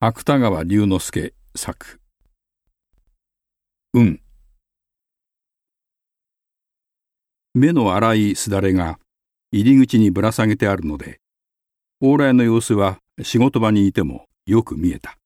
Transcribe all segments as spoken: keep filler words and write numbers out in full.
芥川龍之介作。運。目の粗いすだれが入り口にぶら下げてあるので、往来の様子は仕事場にいてもよく見えた。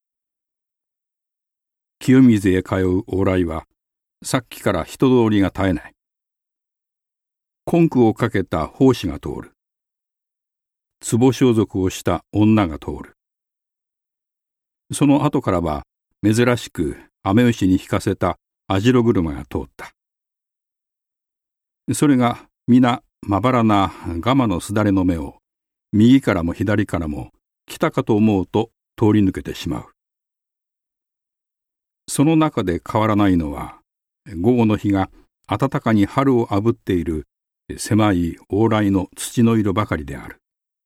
清水へ通う往来はさっきから人通りが絶えない。根句をかけた法師が通る。壺装束をした女が通る。その後からは珍しく雨牛に引かせた網代車が通った。それが皆まばらなガマのすだれの目を右からも左からも来たかと思うと通り抜けてしまう。その中で変わらないのは午後の日が暖かに春をあぶっている狭い往来の土の色ばかりである。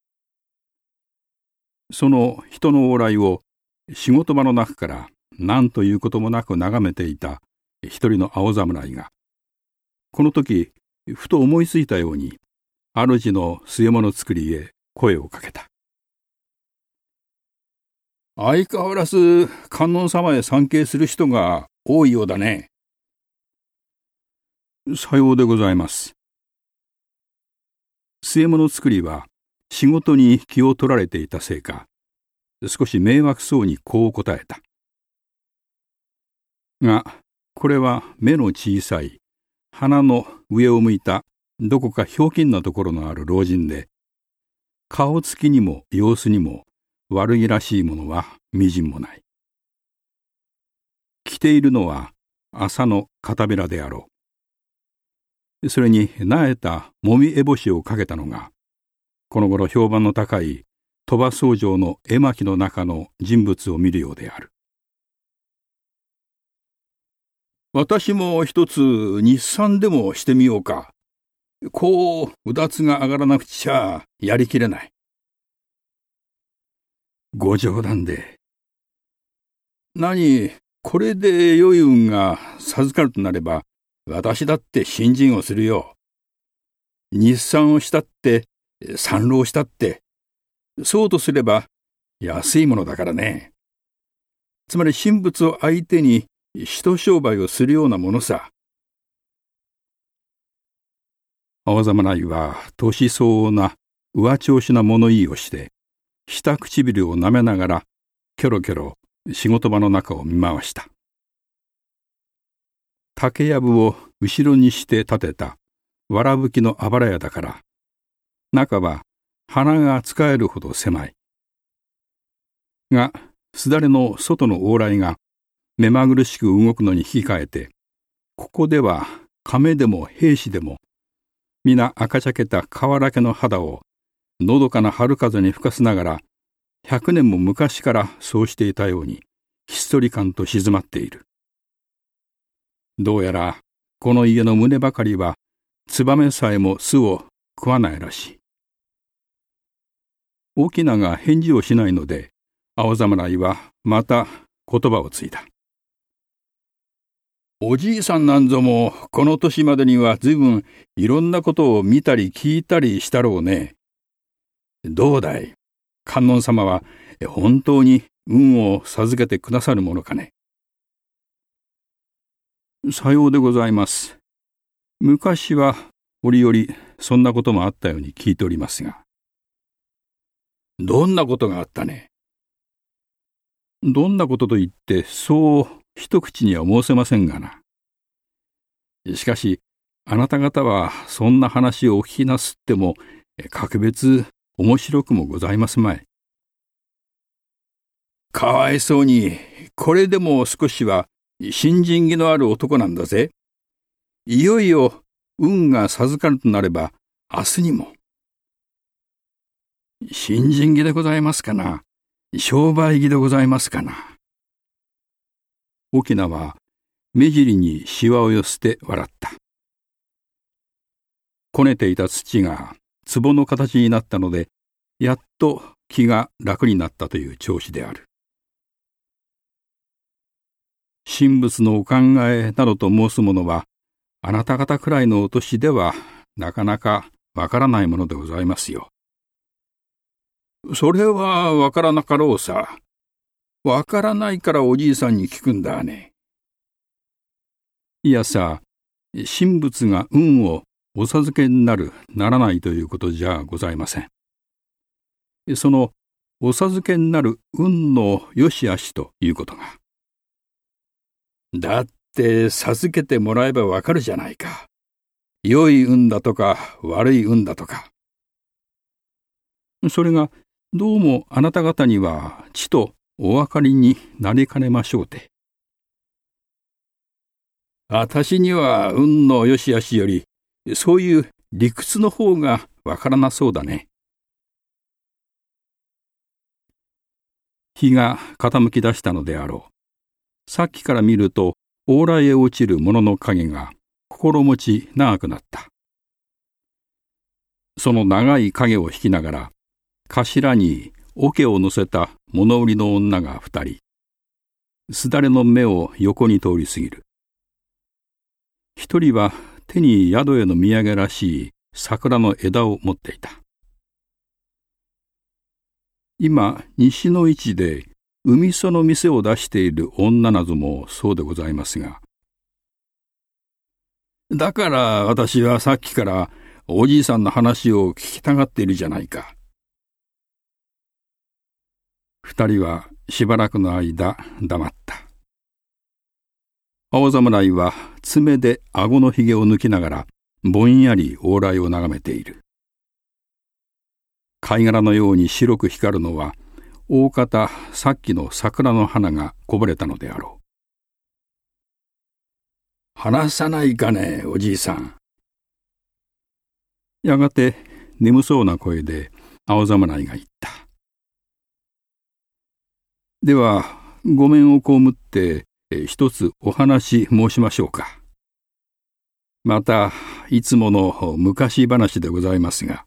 その人の往来を仕事場の中から何ということもなく眺めていた一人の青侍が、この時ふと思いついたように主の据え物作りへ声をかけた。相変わらず観音様へ参詣する人が多いようだね。さようでございます。据え物作りは仕事に気を取られていたせいか、少し迷惑そうにこう答えた。が、これは目の小さい、鼻の上を向いたどこかひょうきんなところのある老人で、顔つきにも様子にも悪気らしいものはみじんもない。着ているのは麻の片べらであろう。それになえたもみえぼしをかけたのが、この頃評判の高い鳥羽僧正の絵巻の中の人物を見るようである。私も一つ日産でもしてみようか。こううだつが上がらなくちゃやりきれない。ご冗談で。何、これで良い運が授かるとなれば、私だって信心をするよ。日産をしたって、参籠したって、そうとすれば安いものだからね。つまり神仏を相手に一商売をするようなものさ。青侍は年相応な上調子な物言いをして、下唇を舐めながらキョロキョロ仕事場の中を見回した。竹やぶを後ろにして建てたわらぶきのあばら屋だから、中は鼻が使えるほど狭い。が、すだれの外の往来が目まぐるしく動くのに引き換えて、ここでは亀でも兵士でも、皆赤茶けた瓦毛の肌をのどかな春風に吹かすながら、百年も昔からそうしていたように、ひっそり感と静まっている。どうやら、この家の胸ばかりは、ツバメさえも巣を食わないらしい。翁が返事をしないので、青侍はまた言葉をついた。おじいさんなんぞもこの年までにはずいぶんいろんなことを見たり聞いたりしたろうね。どうだい、観音様は本当に運を授けてくださるものかね。さようでございます。昔は折々そんなこともあったように聞いておりますが。どんなことがあったね。どんなことと言ってそう一口には申せませんがな。しかしあなた方はそんな話をお聞きなすっても格別面白くもございますまい。かわいそうにこれでも少しは信心気のある男なんだぜ。いよいよ運が授かるとなれば明日にも。信心気でございますかな。商売気でございますかな。翁は目尻にしわを寄せて笑った。こねていた土が壺の形になったので、やっと気が楽になったという調子である。神仏のお考えなどと申すものは、あなた方くらいのお年ではなかなかわからないものでございますよ。それはわからなかろうさ。 わからないからおじいさんに聞くんだね。いやさ、神仏が運をお授けになるならないということじゃございません。そのお授けになる運の良し悪しということが。だって授けてもらえばわかるじゃないか。良い運だとか悪い運だとか。それがどうもあなた方にはちとお分かりになりかねましょうて。私には運の良し悪しよりそういう理屈の方がわからなそうだね。日が傾き出したのであろう。さっきから見ると往来へ落ちるものの影が心持ち長くなった。その長い影を引きながら頭に桶を乗せた物売りの女が二人、すだれの目を横に通り過ぎる。一人は手に宿への土産らしい桜の枝を持っていた。今西の位置で海その店を出している女などもそうでございますが、だから私はさっきからおじいさんの話を聞きたがっているじゃないか。二人はしばらくの間黙った。青侍は爪で顎のひげを抜きながらぼんやり往来を眺めている。貝殻のように白く光るのは大方さっきの桜の花がこぼれたのであろう。話さないかね、おじいさん。やがて眠そうな声で青侍が言った。ではごめんを被って一つお話申しましょうか。またいつもの昔話でございますが、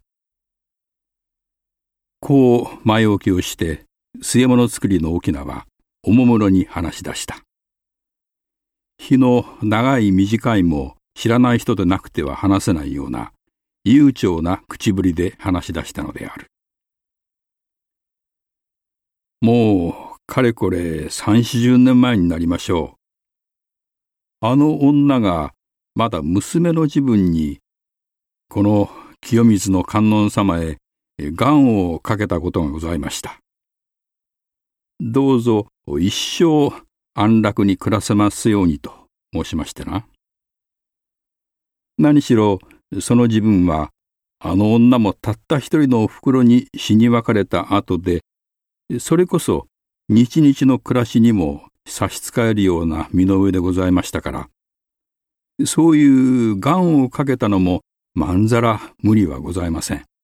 こう前置きをして据え物作りの翁はおもむろに話し出した。日の長い短いも知らない人でなくては話せないような悠長な口ぶりで話し出したのである。もうかれこれ三四十年前になりましょう。あの女がまだ娘の時分にこの清水の観音様へ願をかけたことがございました。どうぞ一生安楽に暮らせますようにと申しましてな。何しろその自分はあの女もたった一人のおふくろに死に別れた後で、それこそ日々の暮らしにも差し支えるような身の上でございましたから、そういう願をかけたのもまんざら無理はございません。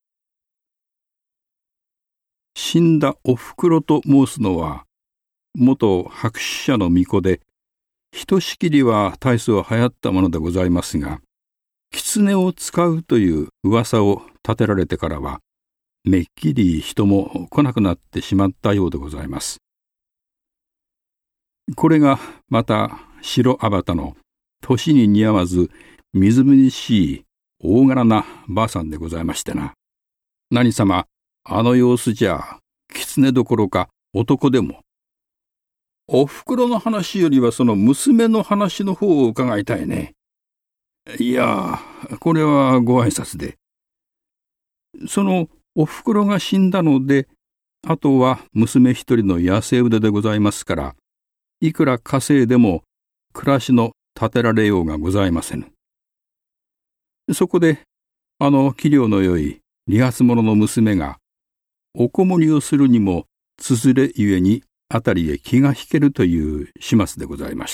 死んだおふくろと申すのは元白紙社の巫女で、ひとしきりは大層流行ったものでございますが、狐を使うという噂を立てられてからはめっきり人も来なくなってしまったようでございます。これがまた白あばたの年に似合わずみずみずしい大柄なばあさんでございましてな。何様あの様子じゃ狐どころか男でも。おふくろの話よりはその娘の話の方を伺いたいね。いや、これはご挨拶で。そのおふくろが死んだので、あとは娘一人の痩せ腕でございますから、いくら稼いでも暮らしの立てられようがございませぬ。そこで、あの器量のよい利発者の娘が、おこもりをするにもつづれゆえにあたりへ気が引けるという始末でございました。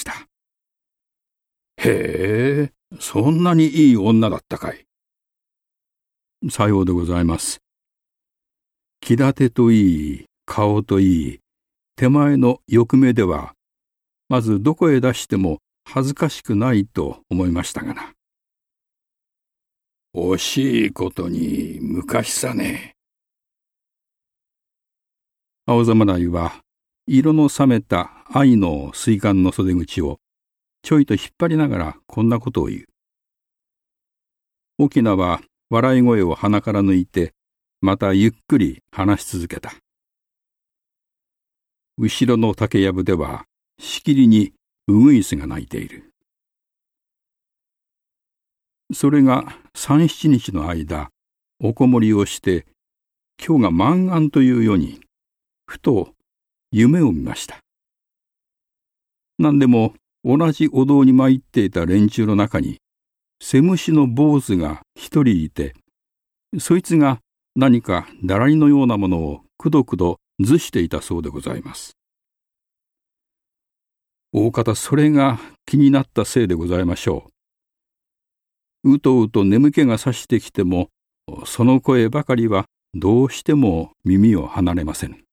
へえ、そんなにいい女だったかい。さようでございます。気立てといい、顔といい、手前の欲目では、まずどこへ出しても恥ずかしくないと思いましたがな。惜しいことに昔さね。青侍は色の冷めた愛の水管の袖口をちょいと引っ張りながらこんなことを言う。翁は笑い声を鼻から抜いてまたゆっくり話し続けた。 後ろの竹やぶではしきりにウグイスが鳴いている。それが三七日の間おこもりをして今日が満願というようにふと夢を見ました。何でも同じお堂に参っていた連中の中にセムシの坊主が一人いて、そいつが何かだらりのようなものをくどくどずしていたそうでございます。大方それが気になったせいでございましょう。うとうと眠気がさしてきても、その声ばかりはどうしても耳を離れません。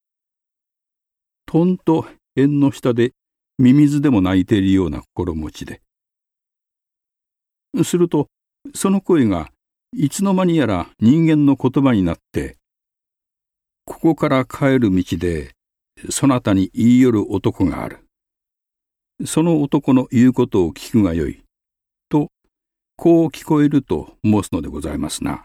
とんと縁の下でミミズでも鳴いているような心持ちで。するとその声がいつの間にやら人間の言葉になって、ここから帰る道でそなたに言い寄る男がある。その男の言うことを聞くがよい。と、こう聞こえると申すのでございますな。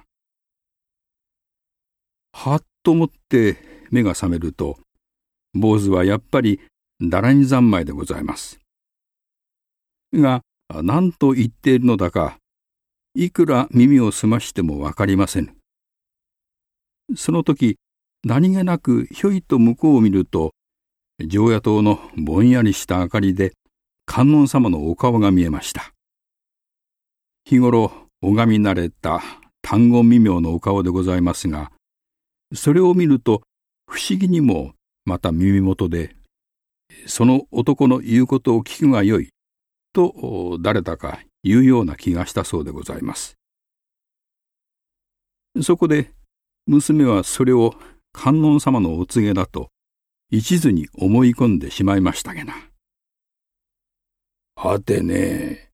はっと思って目が覚めると、坊主はやっぱりだらに三昧でございます。が、何と言っているのだか、いくら耳を澄ましてもわかりません。その時、何気なくひょいと向こうを見ると、常夜灯のぼんやりした明かりで観音様のお顔が見えました。日頃拝み慣れた単言微妙のお顔でございますが、それを見ると不思議にもまた耳元で、その男の言うことを聞くがよいと誰だか言うような気がしたそうでございます。そこで娘はそれを観音様のお告げだと一途に思い込んでしまいましたげな。はてね。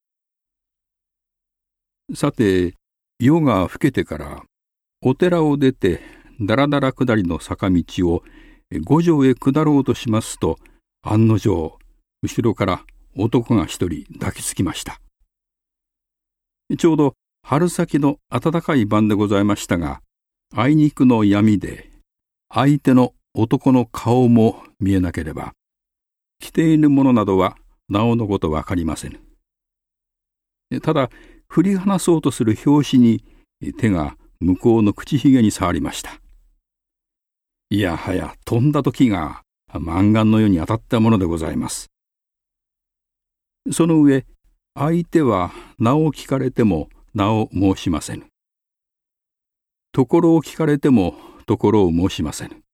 さて、夜が更けてからお寺を出てだらだら下りの坂道を五条へ下ろうとしますと、案の定後ろから男が一人抱きつきました。ちょうど春先の暖かい晩でございましたが、あいにくの闇で相手の男の顔も見えなければ、着ているものなどはなおのことわかりません。ただ振り離そうとする拍子に手が向こうの口ひげに触りました。いやはや飛んだ時が満願のように当たったものでございます。その上、相手は名を聞かれても名を申しませぬ。ところを聞かれてもところを申しませぬ。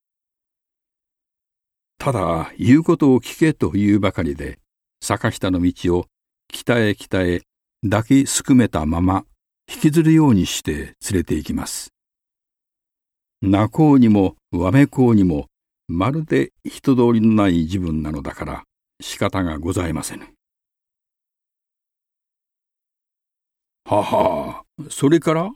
ただ言うことを聞けというばかりで、坂下の道を北へ北へ抱きすくめたまま引きずるようにして連れて行きます。泣こうにもわめこうにもまるで人通りのない自分なのだから仕方がございませぬ。はは、それから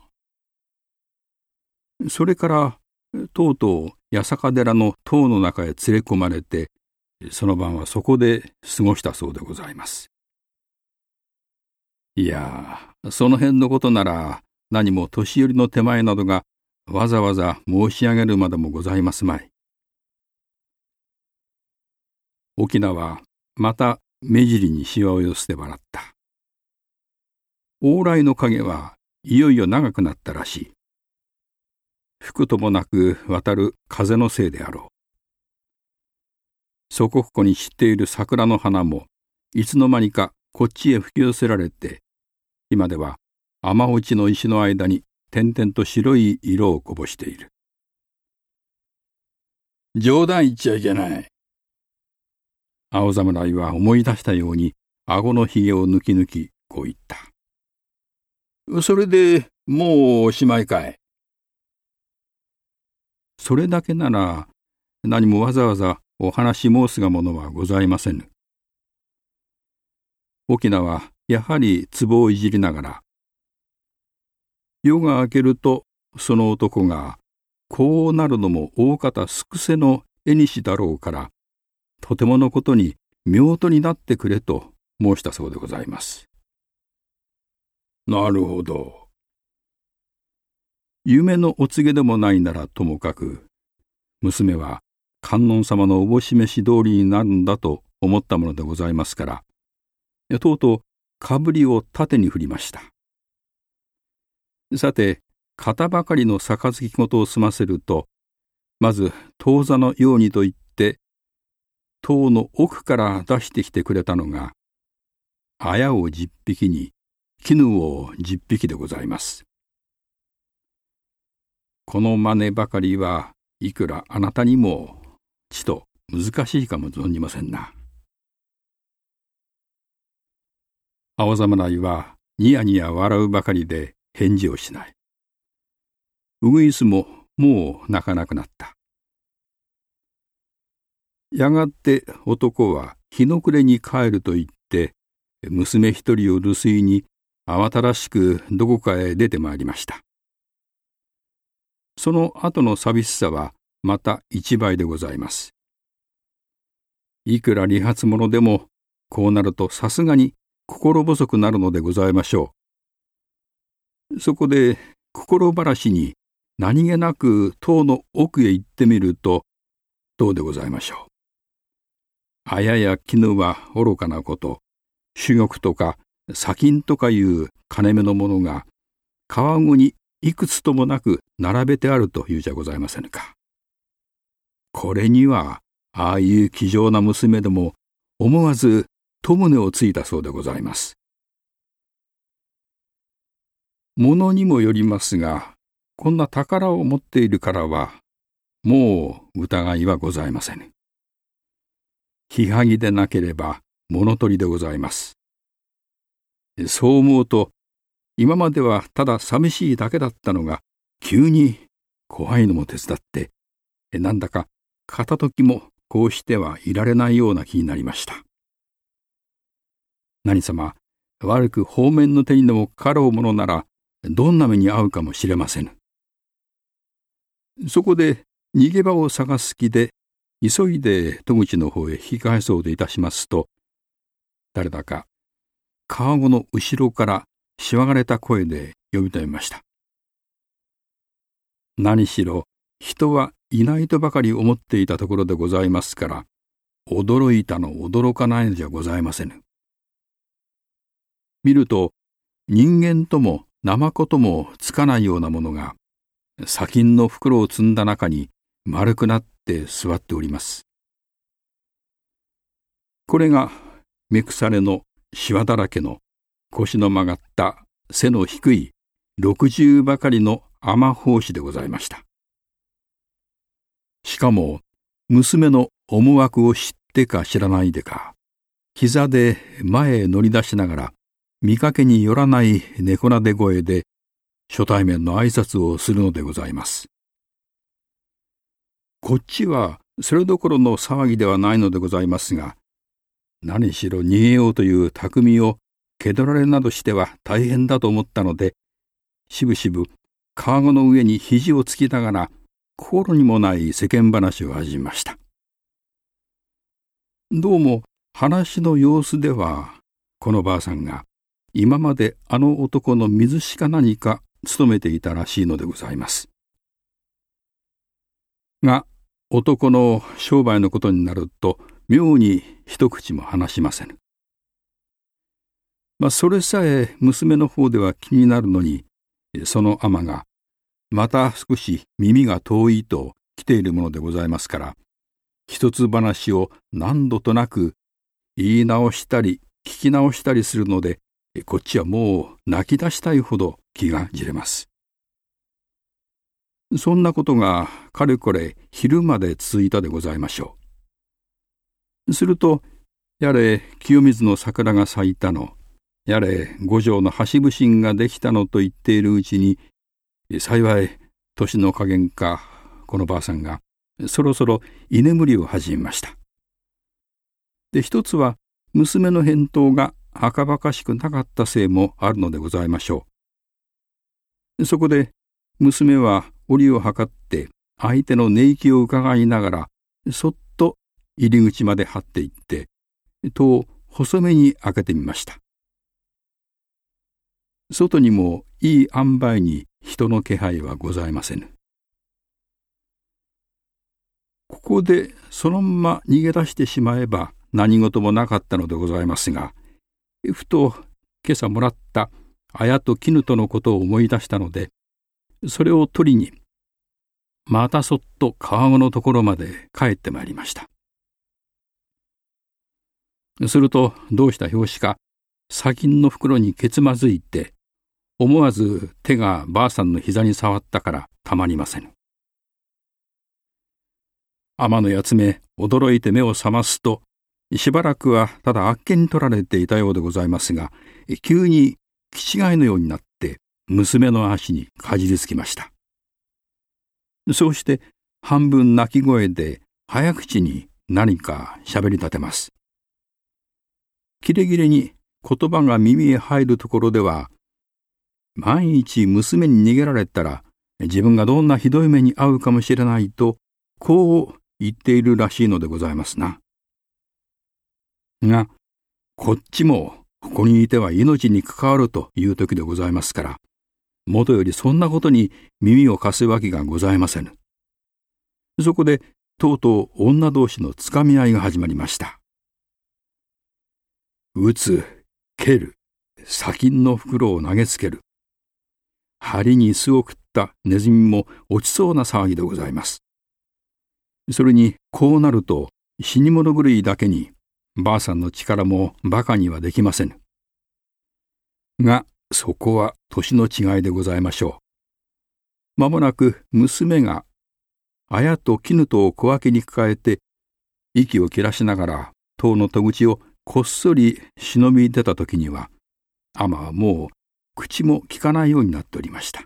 それからとうとう八坂寺の塔の中へ連れ込まれて、その晩はそこで過ごしたそうでございます。いや、その辺のことなら何も年寄りの手前などがわざわざ申し上げるまでもございますまい。沖縄はまた目尻にしわを寄せて笑った。往来の影はいよいよ長くなったらしい。吹くともなく渡る風のせいであろう。そこここに散っている桜の花もいつの間にかこっちへ吹き寄せられて、今では雨落ちの石の間に点々と白い色をこぼしている。冗談言っちゃいけない。青侍は思い出したように顎のひげを抜き抜きこう言った。それでもうおしまいかい。それだけなら何もわざわざお話申すがものはございませぬ。沖縄はやはり壺をいじりながら、夜が明けるとその男がこうなるのも大方すくせの縁だろうから、とてものことに夫婦になってくれと申したそうでございます。なるほど。夢のお告げでもないならともかく、娘は観音様のおぼし飯通りになるんだと思ったものでございますから、とうとうかぶりを縦に振りました。さて、肩ばかりの杯ごとを済ませると、まず当座のようにと言って、塔の奥から出してきてくれたのが、あやを十匹に絹を十匹でございます。この真似ばかりはいくらあなたにもちと難しいかも存じませんな。青侍はニヤニヤ笑うばかりで返事をしない。ウグイスももう泣かなくなった。やがて男は日の暮れに帰ると言って、娘一人を留守居に慌ただしくどこかへ出てまいりました。その後の寂しさはまた一倍でございます。いくら利発者でもこうなるとさすがに心細くなるのでございましょう。そこで心晴らしに何気なく塔の奥へ行ってみるとどうでございましょう。あやや絹は愚かなこと、珠玉とか砂金とかいう金目のものが川具にいくつともなく並べてあるというじゃございませんか。これにはああいう気丈な娘でも思わず戸胸をついたそうでございます。ものにもよりますが、こんな宝を持っているからはもう疑いはございません。ひはぎでなければ物取りでございます。そう思うと、今まではただ寂しいだけだったのが、急に怖いのも手伝って、なんだか片時もこうしてはいられないような気になりました。何様、悪く方面の手にでもかかろうものなら、どんな目に遭うかもしれませぬ。そこで逃げ場を探す気で、急いで戸口の方へ引き返そうといたしますと、誰だか川面の後ろからしわがれた声で呼び止めました。何しろ人はいないとばかり思っていたところでございますから、驚いたの驚かないのじゃございませぬ。見ると人間ともナマコともつかないようなものが、砂金の袋を積んだ中に丸くなって座っております。これが目腐れのしわだらけの腰の曲がった背の低い六十ばかりの雨法師でございました。しかも娘の思惑を知ってか知らないでか、膝で前へ乗り出しながら見かけによらない猫なで声で初対面の挨拶をするのでございます。こっちはそれどころの騒ぎではないのでございますが、何しろ逃げようという匠を気取られなどしては大変だと思ったので、しぶしぶ川具の上に肘をつきながら心にもない世間話を始めました。どうも話の様子では、このばあさんが今まであの男の水しか何か勤めていたらしいのでございます。が、男の商売のことになると妙に一口も話しませぬ。まあ、それさえ娘の方では気になるのに、その尼がまた少し耳が遠いと来ているものでございますから、一つ話を何度となく言い直したり聞き直したりするので、こっちはもう泣き出したいほど気がじれます。そんなことがかれこれ昼まで続いたでございましょう。すると、やれ清水の桜が咲いたの、やれ五条の橋普請ができたのと言っているうちに、幸い年の加減かこのばあさんがそろそろ居眠りを始めました。で、一つは娘の返答がはかばかしくなかったせいもあるのでございましょう。そこで娘は折を測って相手の寝息を伺いながら、そっと入り口まで張っていって戸を細めに開けてみました。外にもいい塩梅に人の気配はございませぬ。 ここでそのまま逃げ出してしまえば何事もなかったのでございますが、ふと今朝もらった綾と絹とのことを思い出したので、それを取りにまたそっと川面のところまで帰ってまいりました。するとどうした拍子か、砂金の袋にけつまずいて、思わず手がばあさんの膝に触ったからたまりませぬ。天のやつめ驚いて目を覚ますと、しばらくはただあっけに取られていたようでございますが、急に気違いのようになって娘の足にかじりつきました。そうして半分泣き声で早口に何か喋り立てます。キレキレに言葉が耳へ入るところでは、万一娘に逃げられたら自分がどんなひどい目に遭うかもしれないと、こう言っているらしいのでございますな。が、こっちもここにいては命に関わるという時でございますから、もとよりそんなことに耳を貸すわけがございませぬ。そこでとうとう女同士のつかみ合いが始まりました。打つ、蹴る、砂金の袋を投げつける。針に巣を食ったネズミも落ちそうな騒ぎでございます。それにこうなると死に物狂いだけにばあさんの力もバカにはできませぬ。がそこは年の違いでございましょう。まもなく娘が綾と絹とを小分けに抱えて息を切らしながら塔の戸口をこっそり忍び出た時には、海女はもう口も聞かないようになっておりました。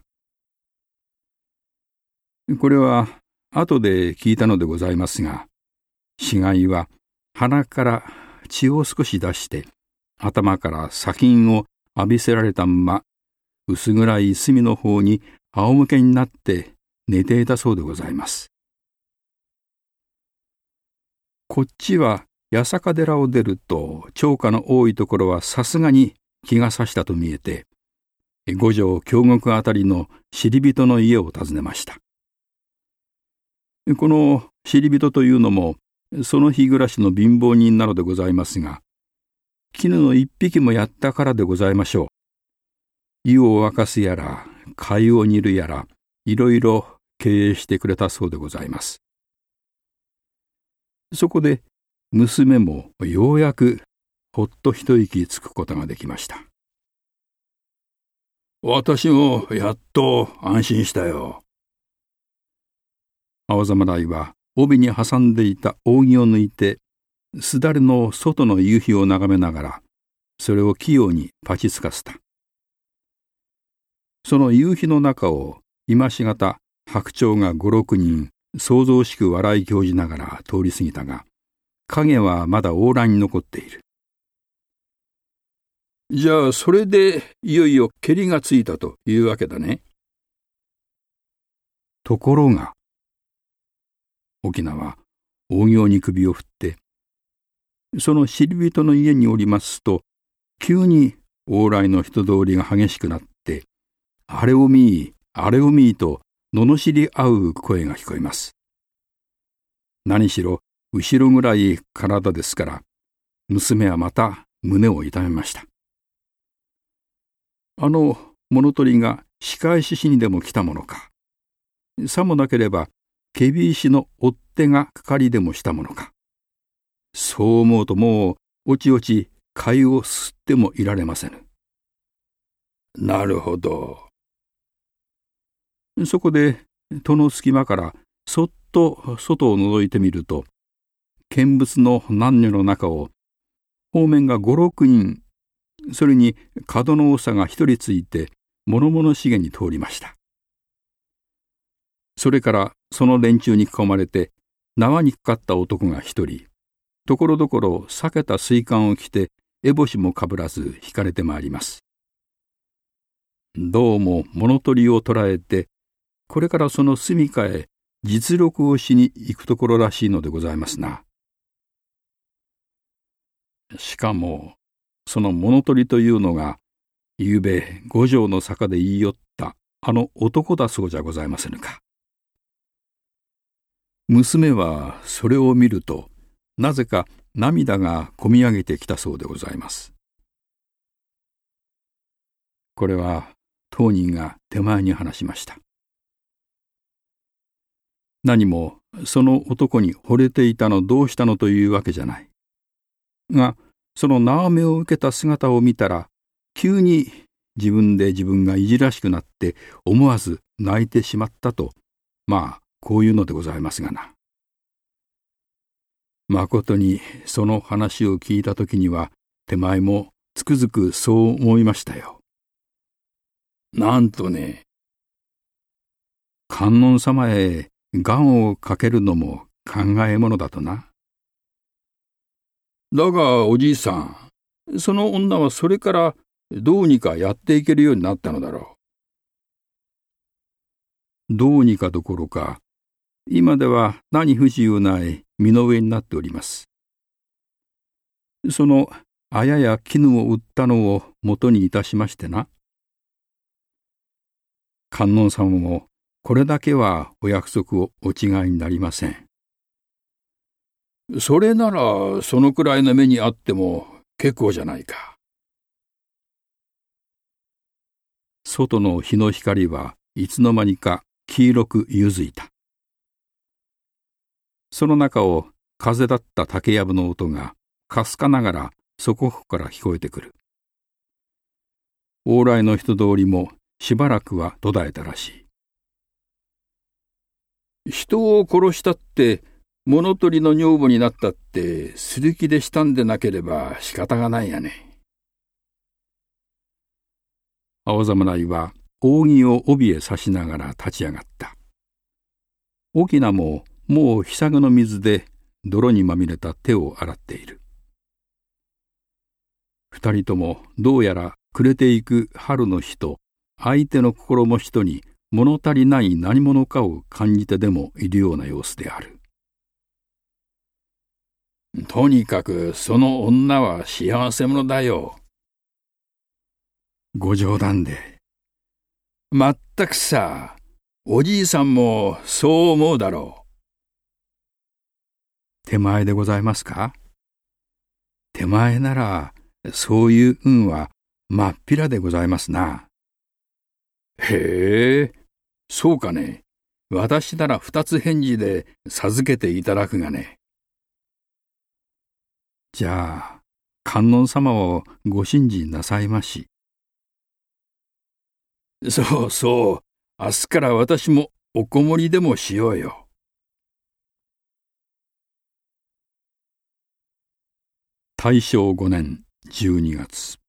これは後で聞いたのでございますが、死骸は鼻から血を少し出して頭から砂金を浴びせられたまま、薄暗い隅の方に仰向けになって寝ていたそうでございます。こっちは八坂寺を出ると町家の多いところはさすがに気がさしたと見えて、五条京極あたりの知り人の家を訪ねました。この知り人というのもその日暮らしの貧乏人なのでございますが、絹の一匹もやったからでございましょう。湯を沸かすやら粥を煮るやら、いろいろ経営してくれたそうでございます。そこで娘もようやくほっと一息つくことができました。私もやっと安心したよ。青侍は帯に挟んでいた扇を抜いて、すだれの外の夕日を眺めながら、それを器用にパチつかせた。その夕日の中を今しがた白鳥が五六人騒々しく笑い興じながら通り過ぎたが、影はまだ往来に残っている。じゃあそれでいよいよけりがついたというわけだね。ところが沖縄は大行に首を振って、その知り人の家におりますと、急に往来の人通りが激しくなって、あれを見いあれを見いと罵り合う声が聞こえます。何しろ後ろぐらい体ですから、娘はまた胸を痛めました。あの物取りが仕返ししにでも来たものか、さもなければ検非石の追っ手がかかりでもしたものか。そう思うともうおちおち貝を吸ってもいられませぬ。なるほど。そこで戸の隙間からそっと外を覗いてみると、見物の男女の中を方面が五六人、それに角の長が一人ついて物々しげに通りました。それからその連中に囲まれて縄にかかった男が一人、ところどころ裂けた水管を着て烏帽子もかぶらず引かれてまいります。どうも物取りを捕らえて、これからその住処へ実録をしに行くところらしいのでございますな。しかもその物取りというのが、ゆうべ五条の坂で言い寄ったあの男だそうじゃございませぬか。 娘はそれを見ると、なぜか涙がこみ上げてきたそうでございます。これは当人が手前に話しました。何もその男に惚れていたのどうしたのというわけじゃない。が、その縄目を受けた姿を見たら、急に自分で自分がいじらしくなって思わず泣いてしまったと、まあこういうのでございますがな。まことにその話を聞いたときには、手前もつくづくそう思いましたよ。なんとね、観音様へ願をかけるのも考えものだとな。だがおじいさん、その女はそれからどうにかやっていけるようになったのだろう。どうにかどころか、今では何不自由ない身の上になっております。そのあやや絹を売ったのを元にいたしましてな。観音様もこれだけはお約束をお違いになりません。それならそのくらいの目にあっても結構じゃないか。外の日の光はいつの間にか黄色くゆずいた。その中を風だった竹やぶの音がかすかながらそこから聞こえてくる。往来の人通りもしばらくは途絶えたらしい。人を殺したって物取りの女房になったってする気でしたんでなければ仕方がないやね。青侍は扇を帯へ刺しながら立ち上がった。翁ももうひさぐの水で泥にまみれた手を洗っている。二人ともどうやら暮れていく春の日と相手の心も人に物足りない何者かを感じてでもいるような様子である。とにかくその女は幸せ者だよ。ご冗談で。まったくさ、おじいさんもそう思うだろう。手前でございますか？手前ならそういう運はまっぴらでございますな。へえ、そうかね。私なら二つ返事で授けていただくがね。じゃあ観音様をご信心なさいまし。そうそう、明日から私もおこもりでもしようよ。大正五年十二月。